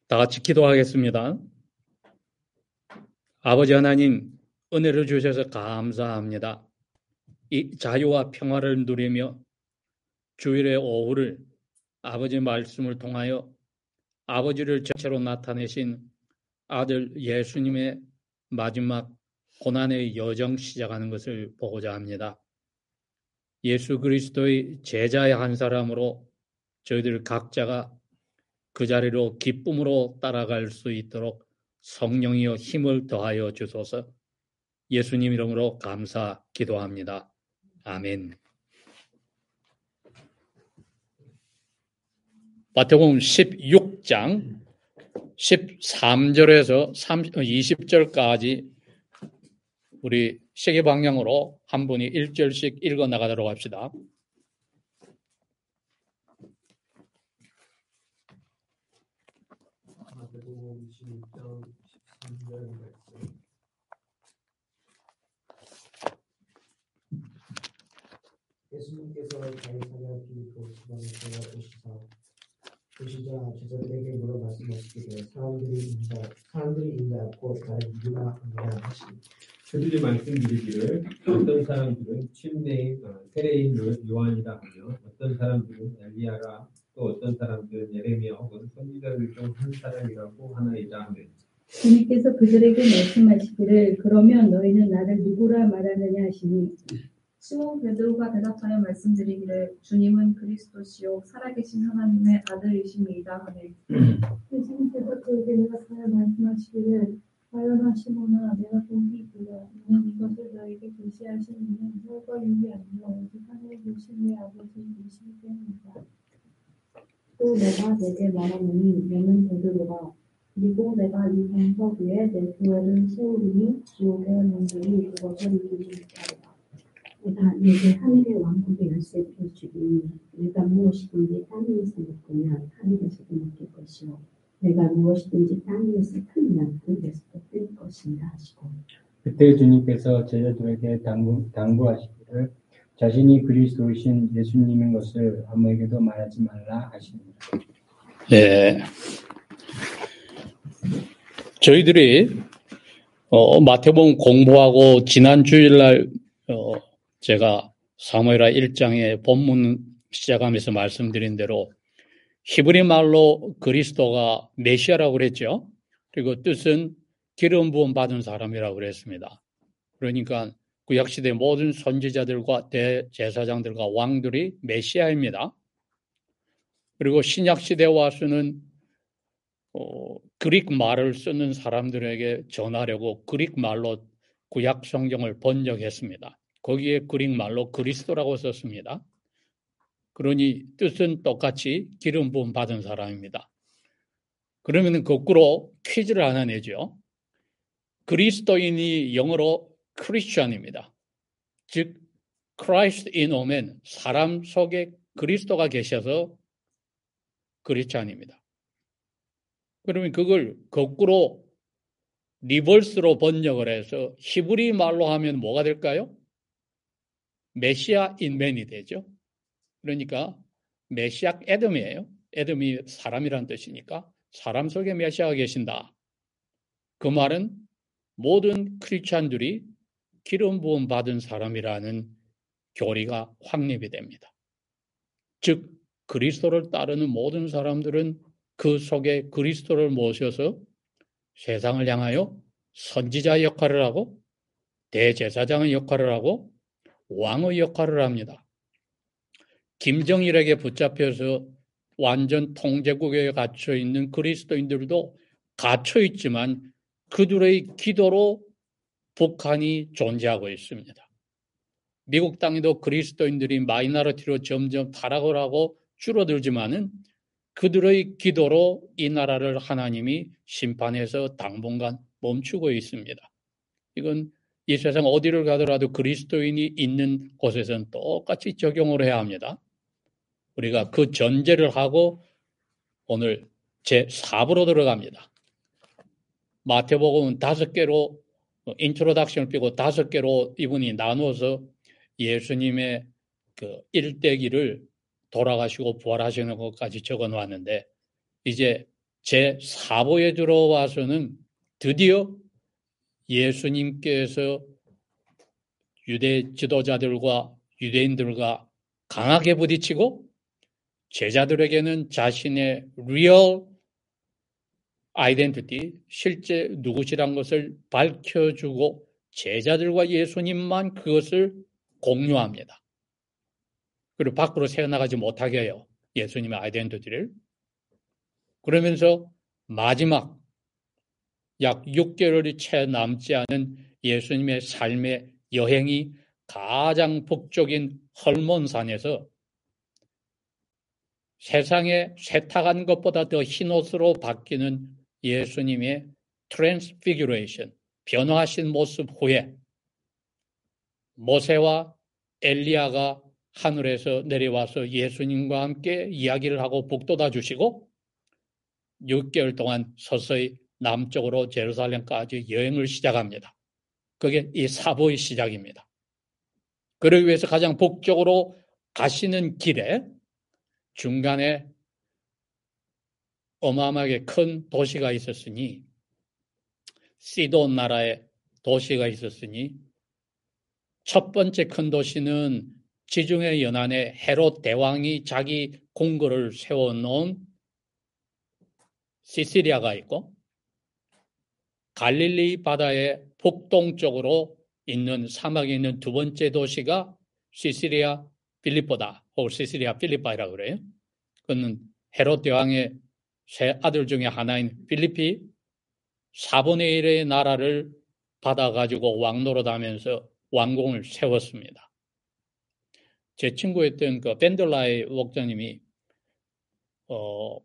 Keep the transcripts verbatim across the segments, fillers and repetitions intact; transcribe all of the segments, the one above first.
다 같이 기도하겠습니다. 아버지 하나님, 은혜를 주셔서 감사합니다. 이 자유와 평화를 누리며 주일의 오후를 아버지 말씀을 통하여 아버지를 전체로 나타내신 아들 예수님의 마지막 고난의 여정 시작하는 것을 보고자 합니다. 예수 그리스도의 제자의 한 사람으로 저희들 각자가 그 자리로 기쁨으로 따라갈 수 있도록 성령이여 힘을 더하여 주소서. 예수님 이름으로 감사 기도합니다. 아멘. 마태복음 십육 장 십삼 절에서 이십 절까지 우리 시계 방향으로 한 분이 일 절씩 읽어 나가도록 합시다. 마태복음 십육 장 십삼 절 말씀. 예수님께서 가이사랴 빌립보 지방에서 오시사 오시자 제자들에게 물어 말씀하시기를 사람들이 인자 사람들이 인자 곧 나를 누구나 하느냐 하시니 그들이 말씀드리기를 어떤 사람들은 침례인 세례인 요한이다 하며 어떤 사람들은 엘리야라 또 어떤 사람들은 예레미야 혹은 선지자들 중 한 사람이라고 하나이다 하며 주님께서 그들에게 말씀하시기를 그러면 너희는 나를 누구라 말하느냐 하시니 시몬 베드로가 대답하여 말씀드리기를 주님은 그리스도시요 살아계신 하나님의 아들이십니다 하매 예수님께서 그에게 대답하여 말씀하시기를 과연아 시몬아 내가 복이 있도다 이는 이것을 너에게 계시하신 이는 혈과 육이 아니라 오직 하늘에 계신 내 아버지이시기 때문이다. 또 내가 내게 말하노니 너는 베드로가 그리고 내가 이 반석 위에 내 교회를 세우리니 지옥의 영들이 그것을 이기지 못하리라. 내가 내게 하늘의 왕국의 열쇠를 주리니 내가 무엇이든지 땅 위에서 먹으면 하늘에서도 먹을 것이요 내가 무엇이든지 땅 위에서 틀면 하늘에서도 뜰 것이다 하시고 그때 주님께서 제자들에게 당부, 당부하시기를 자신이 그리스도이신 예수님인 것을 아무에게도 말하지 말라 하십니다. 네. 저희들이 어, 마태복음 공부하고 지난 주일날 어, 제가 사무엘하 일 장의 본문 시작하면서 말씀드린 대로 히브리 말로 그리스도가 메시아라고 그랬죠. 그리고 뜻은 기름 부음 받은 사람이라고 그랬습니다. 그러니까 구약시대 모든 선지자들과 대제사장들과 왕들이 메시아입니다. 그리고 신약시대 와서는 어, 그릭 말을 쓰는 사람들에게 전하려고 그릭 말로 구약 성경을 번역했습니다. 거기에 그릭 말로 그리스도라고 썼습니다. 그러니 뜻은 똑같이 기름 부음 받은 사람입니다. 그러면 거꾸로 퀴즈를 하나 내죠. 그리스도인이 영어로 크리스천입니다. 즉 Christ in a man, 사람 속에 그리스도가 계셔서 크리스천입니다. 그러면 그걸 거꾸로 리버스로 번역을 해서 히브리 말로 하면 뭐가 될까요? 메시아 인맨이 되죠. 그러니까 메시아 에덤이에요. 에덤이 사람이란 뜻이니까 사람 속에 메시아가 계신다. 그 말은 모든 크리스찬들이 기름 부음 받은 사람이라는 교리가 확립이 됩니다. 즉 그리스도를 따르는 모든 사람들은 그 속에 그리스도를 모셔서 세상을 향하여 선지자의 역할을 하고 대제사장의 역할을 하고 왕의 역할을 합니다. 김정일에게 붙잡혀서 완전 통제국에 갇혀 있는 그리스도인들도 갇혀 있지만 그들의 기도로 북한이 존재하고 있습니다. 미국 땅에도 그리스도인들이 마이너리티로 점점 타락을 하고 줄어들지만은 그들의 기도로 이 나라를 하나님이 심판해서 당분간 멈추고 있습니다. 이건 이 세상 어디를 가더라도 그리스도인이 있는 곳에서는 똑같이 적용을 해야 합니다. 우리가 그 전제를 하고 오늘 제사 부로 들어갑니다. 마태복음은 다섯 개로 인트로덕션을 빼고 다섯 개로 이분이 나누어서 예수님의 그 일대기를 돌아가시고 부활하시는 것까지 적어 놓았는데 이제 제사부에 들어와서는 드디어 예수님께서 유대 지도자들과 유대인들과 강하게 부딪히고 제자들에게는 자신의 real identity, 실제 누구시란 것을 밝혀주고 제자들과 예수님만 그것을 공유합니다. 그리고 밖으로 새어나가지 못하게 해요. 예수님의 아이덴티티를. 그러면서 마지막 약 육 개월이 채 남지 않은 예수님의 삶의 여행이 가장 북쪽인 헐몬산에서 세상에 세탁한 것보다 더 흰옷으로 바뀌는 예수님의 트랜스피규레이션, 변화하신 모습 후에 모세와 엘리야가 하늘에서 내려와서 예수님과 함께 이야기를 하고 북돋아 주시고 육 개월 동안 서서히 남쪽으로 제루살렘까지 여행을 시작합니다. 그게 이 사보의 시작입니다. 그러기 위해서 가장 북쪽으로 가시는 길에 중간에 어마어마하게 큰 도시가 있었으니 시돈 나라의 도시가 있었으니 첫 번째 큰 도시는 지중해 연안에 헤롯 대왕이 자기 궁궐을 세워놓은 시시리아가 있고 갈릴리 바다의 북동쪽으로 있는 사막에 있는 두 번째 도시가 시시리아 필리포다 혹은 시시리아 필리파이라고 그래요. 그는 헤롯 대왕의 세 아들 중에 하나인 필리피 사분의 일의 나라를 받아가지고 왕노릇하면서 왕궁을 세웠습니다. 제 친구였던 그 벤들라이 목사님이 어,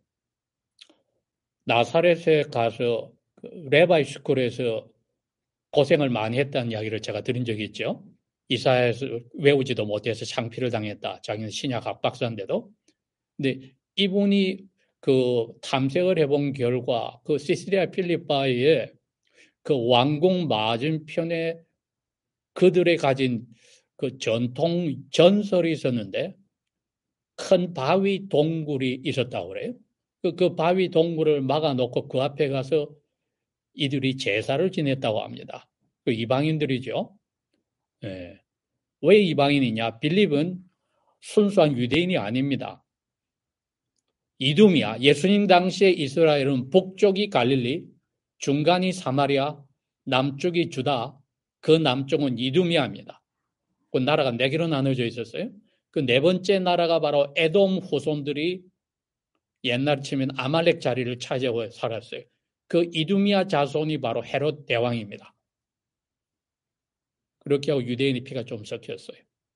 나사렛에 가서 그 레바이 스쿨에서 고생을 많이 했다는 이야기를 제가 들은 적이 있죠. 이사야에서 외우지도 못해서 창피를 당했다. 자기는 신약학 박사인데도. 근데 이분이 그 탐색을 해본 결과 그 시시리아 필리파이의 그 왕궁 맞은편에 그들의 가진 그 전통 전설이 있었는데 큰 바위 동굴이 있었다고 그래요. 그, 그 바위 동굴을 막아놓고 그 앞에 가서 이들이 제사를 지냈다고 합니다. 그 이방인들이죠. 예. 왜 이방인이냐? 빌립은 순수한 유대인이 아닙니다. 이두미야. 예수님 당시의 이스라엘은 북쪽이 갈릴리, 중간이 사마리아, 남쪽이 주다, 그 남쪽은 이두미아입니다. 그 나라가 네 개로 나눠져 있었어요. 그 네 번째 나라가 바로 에돔 후손들이 옛날 치면 아말렉 자리를 차지하고 살았어요. 그 이두미아 자손이 바로 헤롯 대왕입니다. 그렇게 하고 유대인의 피가 좀 섞였어요.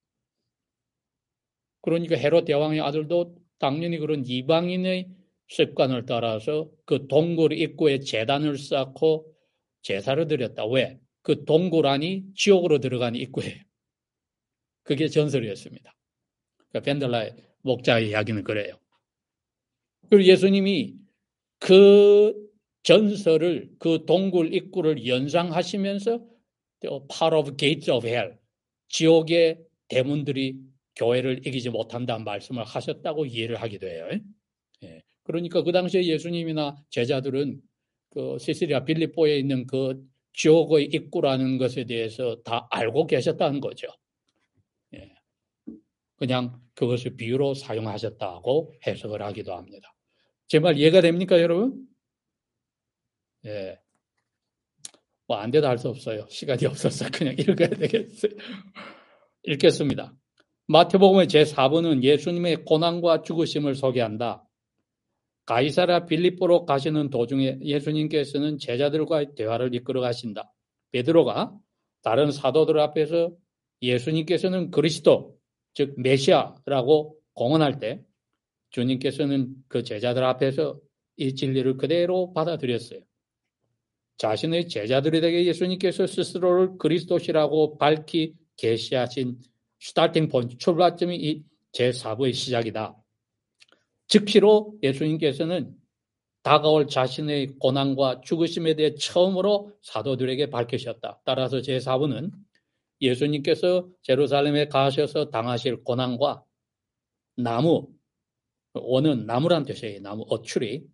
그러니까 헤롯 대왕의 아들도 당연히 그런 이방인의 습관을 따라서 그 동굴 입구에 제단을 쌓고 제사를 드렸다. 왜? 그 동굴 안이 지옥으로 들어가는 입구예요. 그게 전설이었습니다. 그러니까 벤들라의 목자의 이야기는 그래요. 그리고 예수님이 그 전설을 그 동굴 입구를 연상하시면서 Part of Gates of Hell, 지옥의 대문들이 교회를 이기지 못한다는 말씀을 하셨다고 이해를 하기도 해요. 예. 그러니까 그 당시에 예수님이나 제자들은 그 시시리아 빌립보에 있는 그 지옥의 입구라는 것에 대해서 다 알고 계셨다는 거죠. 예. 그냥 그것을 비유로 사용하셨다고 해석을 하기도 합니다. 제 말 이해가 됩니까, 여러분? 예. 뭐 안 돼도 할 수 없어요. 시간이 없어서 그냥 읽어야 되겠어요. 읽겠습니다. 마태복음의 제사 부는 예수님의 고난과 죽으심을 소개한다. 가이사랴 빌립보로 가시는 도중에 예수님께서는 제자들과의 대화를 이끌어 가신다. 베드로가 다른 사도들 앞에서 예수님께서는 그리스도, 즉 메시아라고 공언할 때 주님께서는 그 제자들 앞에서 이 진리를 그대로 받아들였어요. 자신의 제자들에게 예수님께서 스스로를 그리스도시라고 밝히 계시하신 스타팅 포인트, 출발점이 이 제사 부의 시작이다. 즉시로 예수님께서는 다가올 자신의 고난과 죽으심에 대해 처음으로 사도들에게 밝히셨다. 따라서 제사 부는 예수님께서 제루살렘에 가셔서 당하실 고난과 나무, 원은 나무란 뜻이에요. 나무, 어추리.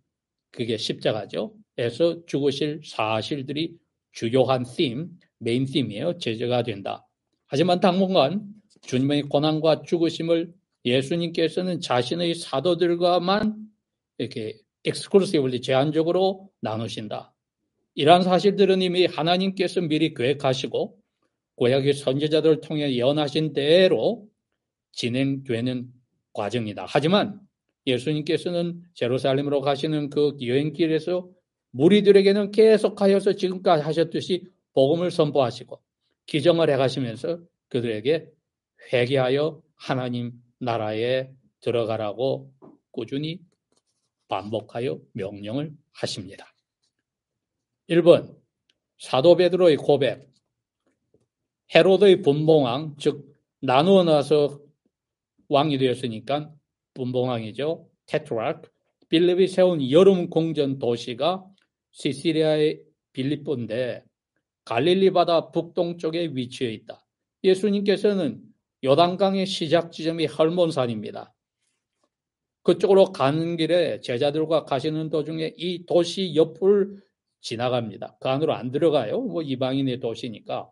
그게 십자가죠. 에서 죽으실 사실들이 주요한 theme, 메인 them이에요. 제재가 된다. 하지만 당분간 주님의 고난과 죽으심을 예수님께서는 자신의 사도들과만 이렇게 exclusively 제한적으로 나누신다. 이러한 사실들은 이미 하나님께서 미리 계획하시고 구약의 선지자들을 통해 예언하신 대로 진행되는 과정이다. 하지만 예수님께서는 제루살렘으로 가시는 그 여행길에서 무리들에게는 계속하여서 지금까지 하셨듯이 복음을 선포하시고 기정을 해가시면서 그들에게 회개하여 하나님 나라에 들어가라고 꾸준히 반복하여 명령을 하십니다. 일 번 사도 베드로의 고백. 헤로드의 분봉왕, 즉 나누어 나서 왕이 되었으니까 분봉왕이죠. 테트라크. 빌립이 세운 여름 공전 도시가 시시리아의 빌립보인데 갈릴리 바다 북동쪽에 위치해 있다. 예수님께서는 요단강의 시작 지점이 헐몬산입니다. 그쪽으로 가는 길에 제자들과 가시는 도중에 이 도시 옆을 지나갑니다. 그 안으로 안 들어가요. 뭐 이방인의 도시니까.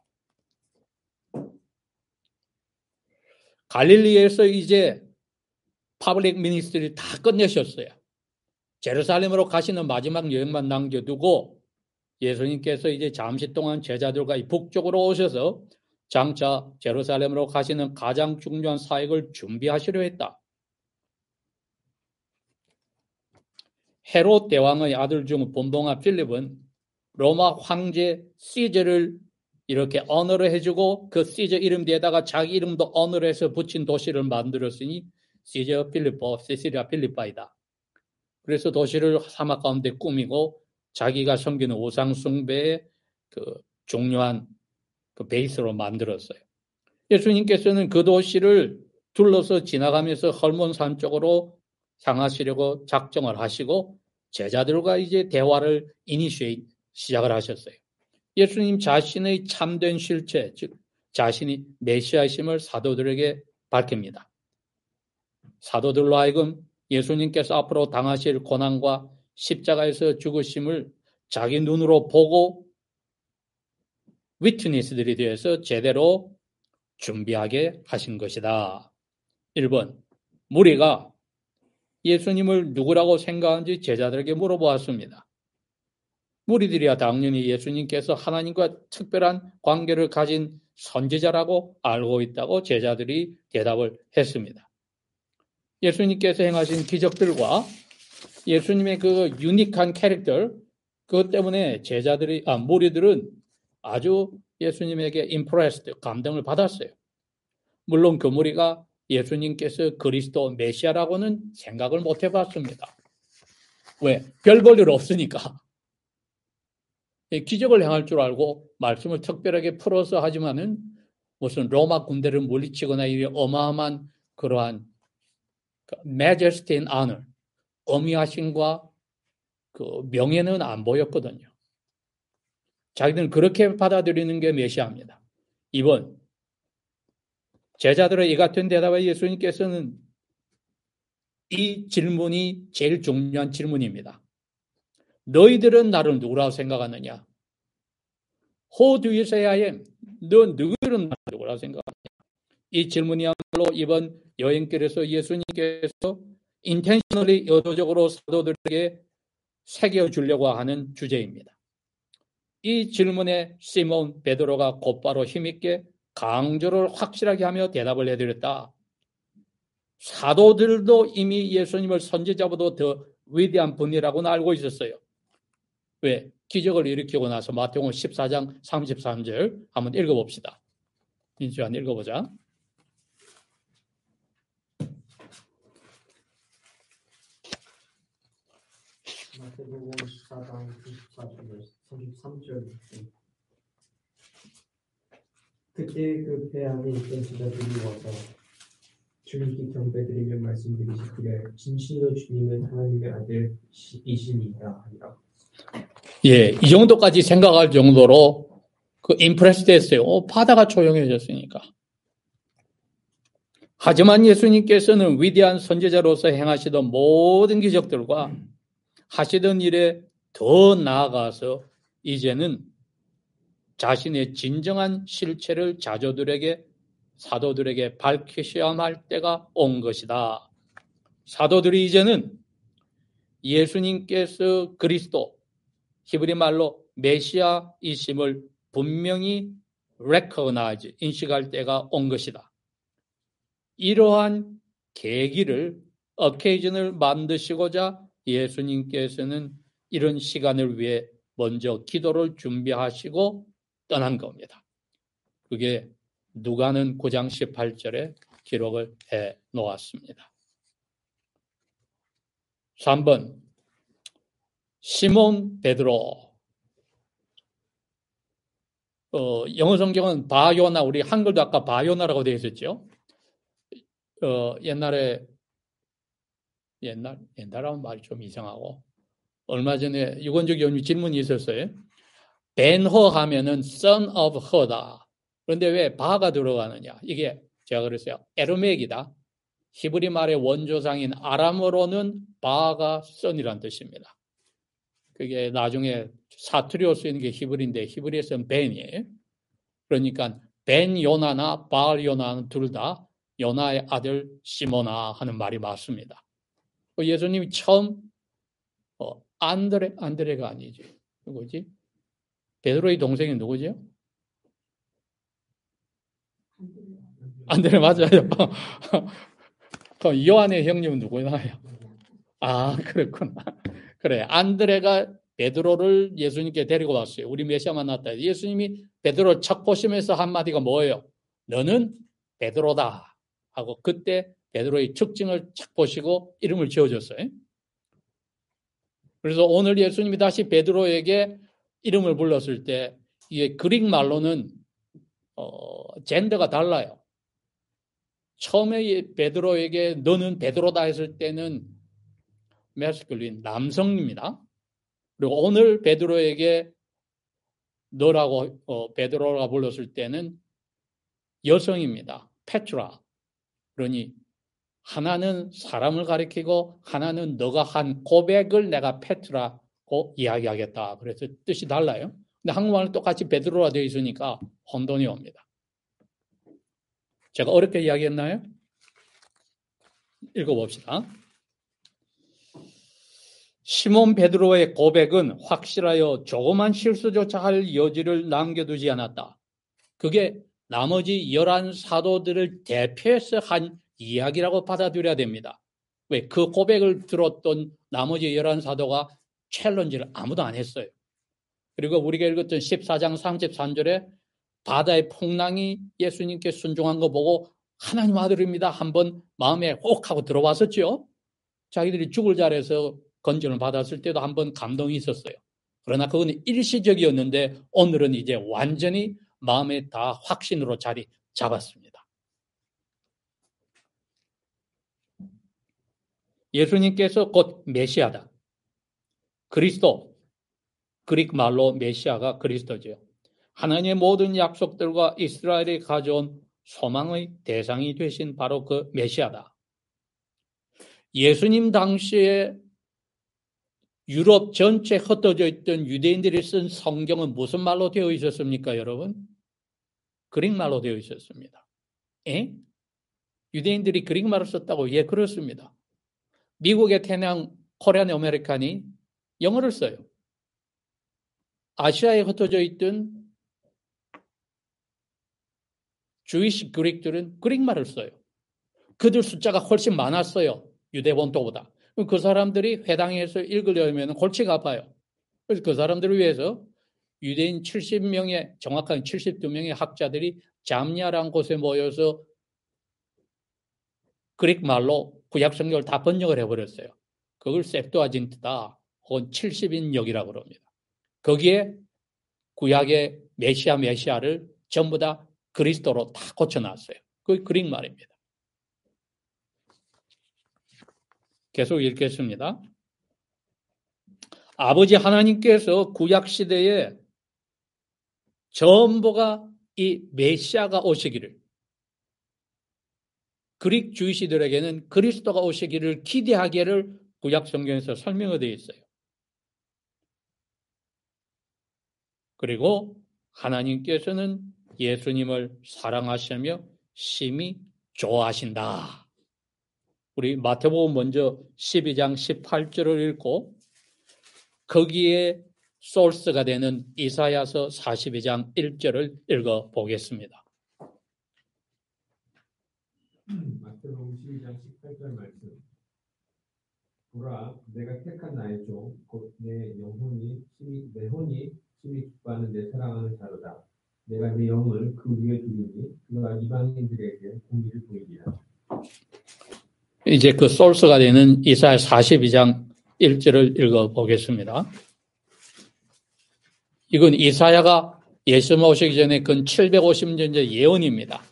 갈릴리에서 이제 파블릭 미니스트리 다 끝내셨어요. 제루살렘으로 가시는 마지막 여행만 남겨두고 예수님께서 이제 잠시 동안 제자들과 이 북쪽으로 오셔서 장차 제루살렘으로 가시는 가장 중요한 사역을 준비하시려 했다. 헤롯 대왕의 아들 중 분봉왕 필립은 로마 황제 시저를 이렇게 언어를 해주고 그 시저 이름 뒤에다가 자기 이름도 언어를 해서 붙인 도시를 만들었으니 시저 필리포, 시시리아 필리파이다. 그래서 도시를 사막 가운데 꾸미고 자기가 섬기는 우상 숭배의 그 중요한 그 베이스로 만들었어요. 예수님께서는 그 도시를 둘러서 지나가면서 헐몬산 쪽으로 향하시려고 작정을 하시고 제자들과 이제 대화를 이니시에이트 시작을 하셨어요. 예수님 자신의 참된 실체, 즉 자신이 메시아이심을 사도들에게 밝힙니다. 사도들로 하여금 예수님께서 앞으로 당하실 고난과 십자가에서 죽으심을 자기 눈으로 보고 위트니스들이 되어서 제대로 준비하게 하신 것이다. 일 번, 무리가 예수님을 누구라고 생각하는지 제자들에게 물어보았습니다. 무리들이야 당연히 예수님께서 하나님과 특별한 관계를 가진 선지자라고 알고 있다고 제자들이 대답을 했습니다. 예수님께서 행하신 기적들과 예수님의 그 유니크한 캐릭터, 그것 때문에 제자들이, 아, 무리들은 아주 예수님에게 임프레스드, 감동을 받았어요. 물론 그 무리가 예수님께서 그리스도 메시아라고는 생각을 못 해봤습니다. 왜? 별 볼 일 없으니까. 기적을 행할 줄 알고 말씀을 특별하게 풀어서 하지만은 무슨 로마 군대를 물리치거나 이 어마어마한 그러한 majesty and honor, 어미하심과 그 명예는 안 보였거든요. 자기들은 그렇게 받아들이는 게 메시아입니다. 이 번, 제자들의 이 같은 대답에 예수님께서는 이 질문이 제일 중요한 질문입니다. 너희들은 나를 누구라고 생각하느냐? Who do you say I am? 너 누구는 나를 누구라고 생각하느냐? 이 질문이야말로 이번 여행길에서 예수님께서 intentionally 의도적으로 사도들에게 새겨주려고 하는 주제입니다. 이 질문에 시몬 베드로가 곧바로 힘있게 강조를 확실하게 하며 대답을 해드렸다. 사도들도 이미 예수님을 선지자보다 더 위대한 분이라고는 알고 있었어요. 왜? 기적을 일으키고 나서 마태복음 십사 장 삼십삼 절 한번 읽어봅시다. 민수한 읽어보자. 마태복음 십사 장 삼십삼 절. 그때 그 배 안에 있던 제자들이 와서 주님께 경배드리며 말씀드리시기를 진실로 주님은 하나님의 아들이시니라 하니라. 예, 이 정도까지 생각할 정도로 그 임프레스 됐어요. 어, 바다가 조용해졌으니까. 하지만 예수님께서는 위대한 선지자로서 행하시던 모든 기적들과 하시던 일에 더 나아가서 이제는 자신의 진정한 실체를 자조들에게, 사도들에게 밝히셔야 할 때가 온 것이다. 사도들이 이제는 예수님께서 그리스도, 히브리 말로 메시아이심을 분명히 recognize, 인식할 때가 온 것이다. 이러한 계기를, occasion을 만드시고자 예수님께서는 이런 시간을 위해 먼저 기도를 준비하시고 떠난 겁니다. 그게 누가는 구 장 십팔 절에 기록을 해 놓았습니다. 삼 번 시몬 베드로. 어, 영어 성경은 바요나, 우리 한글도 아까 바요나라고 되어 있었죠. 어, 옛날에 옛날 옛날하면 말이 좀 이상하고, 얼마 전에 유건적 연유 질문이 있었어요. 벤허 하면은 son of her다. 그런데 왜 바가 들어가느냐? 이게 제가 그랬어요. 에르맥이다. 히브리 말의 원조상인 아람어로는 바가 son이란 뜻입니다. 그게 나중에 사투리로 쓰이는 게 히브리인데 히브리에서는 벤이에요. 그러니까 벤 요나나 바알 요나는 둘 다 요나의 아들 시모나 하는 말이 맞습니다. 예수님이 처음 어, 안드레 안드레가 아니지. 누구지? 베드로의 동생이 누구죠? 안드레 맞아요. 그럼 요한의 형님은 누구나요? 아, 그렇구나. 그래, 안드레가 베드로를 예수님께 데리고 왔어요. 우리 메시아 만났다. 예수님이 베드로를 척 보시면서 한마디가 뭐예요? 너는 베드로다 하고, 그때 베드로의 특징을 착 보시고 이름을 지어줬어요. 그래서 오늘 예수님이 다시 베드로에게 이름을 불렀을 때 이게 그릭 말로는 어, 젠더가 달라요. 처음에 베드로에게 너는 베드로다 했을 때는 메스클린, 남성입니다. 그리고 오늘 베드로에게 너라고 어, 베드로가 불렀을 때는 여성입니다. 페트라. 그러니 하나는 사람을 가리키고 하나는 너가 한 고백을 내가 페트라고 이야기하겠다. 그래서 뜻이 달라요. 근데 한국말은 똑같이 베드로가 되어 있으니까 혼돈이 옵니다. 제가 어렵게 이야기했나요? 읽어봅시다. 시몬 베드로의 고백은 확실하여 조그만 실수조차 할 여지를 남겨두지 않았다. 그게 나머지 열한 사도들을 대표해서 한 이야기라고 받아들여야 됩니다. 왜? 그 고백을 들었던 나머지 열한 사도가 챌린지를 아무도 안 했어요. 그리고 우리가 읽었던 십사 장 삼십삼 절에 바다의 풍랑이 예수님께 순종한 거 보고 하나님 아들입니다. 한번 마음에 혹 하고 들어왔었죠. 자기들이 죽을 자리에서 건전을 받았을 때도 한번 감동이 있었어요. 그러나 그건 일시적이었는데 오늘은 이제 완전히 마음에 다 확신으로 자리 잡았습니다. 예수님께서 곧 메시아다. 그리스도, 그릭 말로 메시아가 그리스도죠. 하나님의 모든 약속들과 이스라엘이 가져온 소망의 대상이 되신 바로 그 메시아다. 예수님 당시에 유럽 전체에 흩어져 있던 유대인들이 쓴 성경은 무슨 말로 되어 있었습니까, 여러분? 그릭 말로 되어 있었습니다. 에? 유대인들이 그릭 말을 썼다고? 예, 그렇습니다. 미국에 태어난 코리안 아메리칸이 영어를 써요. 아시아에 흩어져 있던 주이시 그릭들은 그릭 말을 써요. 그들 숫자가 훨씬 많았어요. 유대 본토보다. 그 사람들이 회당에서 읽으려면 골치가 아파요. 그래서 그 사람들을 위해서 유대인 칠십 명의, 정확하게 칠십이 명의 학자들이 잠냐라는 곳에 모여서 그릭 말로 구약 성경을 다 번역을 해버렸어요. 그걸 septuagin트다 혹은 칠십인역이라고 그럽니다. 거기에 구약의 메시아 메시아를 전부 다 그리스도로 다 고쳐놨어요. 그게 그릭 말입니다. 계속 읽겠습니다. 아버지 하나님께서 구약 시대에 전부가 이 메시아가 오시기를, 그릭 주이시들에게는 그리스도가 오시기를 기대하기를 구약 성경에서 설명되어 있어요. 그리고 하나님께서는 예수님을 사랑하시며 심히 좋아하신다. 우리 마태복음 먼저 십이 장 십팔 절을 읽고 거기에 소스가 되는 이사야서 사십이 장 일 절을 읽어보겠습니다. 마태복음 십이 장 십팔 절 말씀. 보라, 내가 택한 나의 종, 곧 내 영혼이 심히 내 혼이 심히 기뻐하는 내 사랑하는 자로다. 내가 내 영을 그 위에 두리니 그가 이방인들에게 공의를 보이리라. 이제 그 소스가 되는 이사야 사십이 장 일 절을 읽어보겠습니다. 이건 이사야가 예수님 오시기 전에 근 칠백오십 년 전 예언입니다.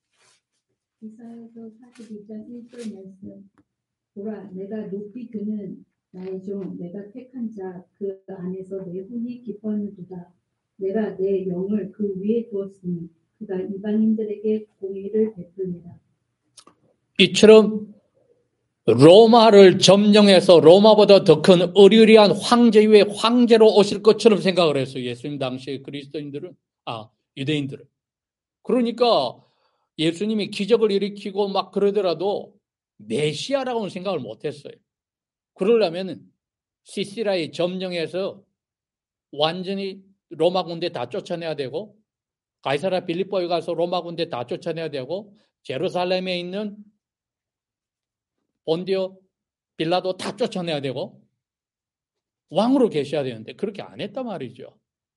이사야서 사십이 장 일 절 말씀. 보라, 내가 높이 드는 나의 종, 내가 택한 자, 그 안에서 내 혼이 기뻐하는도다. 내가 내 영을 그 위에 두었으니 그가 이방인들에게 공의를 베풀리라. 이처럼 로마를 점령해서 로마보다 더 큰 어리어리한 황제 위에 황제로 오실 것처럼 생각을 했어요. 예수님 당시에 그리스도인들은, 아, 유대인들은. 그러니까 예수님이 기적을 일으키고 막 그러더라도 메시아라고는 생각을 못했어요. 그러려면 시시라에 점령해서 완전히 로마 군대 다 쫓아내야 되고, 가이사라 빌립보에 가서 로마 군대 다 쫓아내야 되고, 제루살렘에 있는 본디오 빌라도 다 쫓아내야 되고, 왕으로 계셔야 되는데 그렇게 안 했단 말이죠.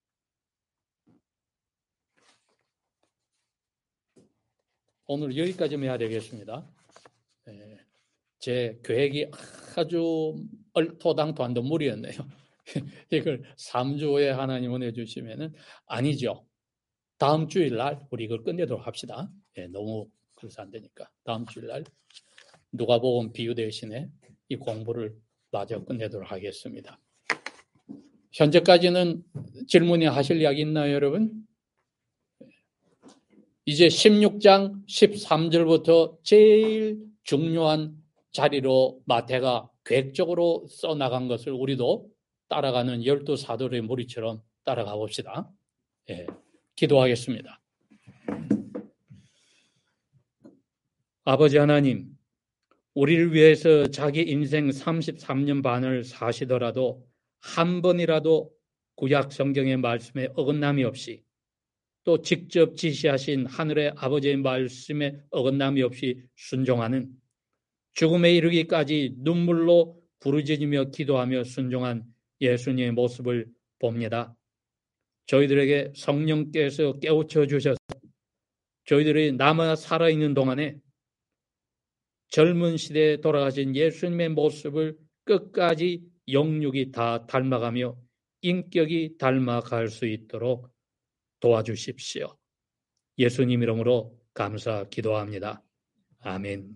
오늘 여기까지만 해야 되겠습니다. 네, 제 계획이 아주 얼토당토한 무리였네요. 이걸 삼 주 후에 하나님 은혜 주시면은 아니죠. 다음 주일날 우리 이걸 끝내도록 합시다. 네, 너무 그래서 안 되니까 다음 주일날 누가복음 비유 대신에 이 공부를 마저 끝내도록 하겠습니다. 현재까지는 질문이 하실 이야기 있나요, 여러분? 이제 십육 장 십삼 절부터 제일 중요한 자리로 마태가 계획적으로 써나간 것을 우리도 따라가는 열두 사도의 무리처럼 따라가 봅시다. 예, 기도하겠습니다. 아버지 하나님, 우리를 위해서 자기 인생 삼십삼 년 반을 사시더라도 한 번이라도 구약 성경의 말씀에 어긋남이 없이 또 직접 지시하신 하늘의 아버지의 말씀에 어긋남이 없이 순종하는 죽음에 이르기까지 눈물로 부르짖으며 기도하며 순종한 예수님의 모습을 봅니다. 저희들에게 성령께서 깨우쳐 주셔서 저희들이 남아 살아있는 동안에 젊은 시대에 돌아가신 예수님의 모습을 끝까지 영육이 다 닮아가며 인격이 닮아갈 수 있도록 도와주십시오. 예수님 이름으로 감사 기도합니다. 아멘.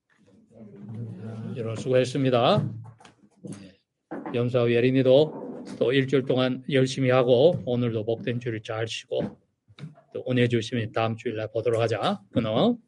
여러분 수고했습니다. 염사우 예린이도 또 일주일 동안 열심히 하고 오늘도 복된 주를 잘 쉬고 또 은혜 주시면 다음 주일날 보도록 하자. 끊어.